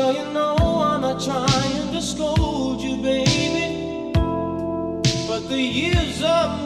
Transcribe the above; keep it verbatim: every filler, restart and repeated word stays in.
Well, you know I'm not trying to scold you, baby, but the years are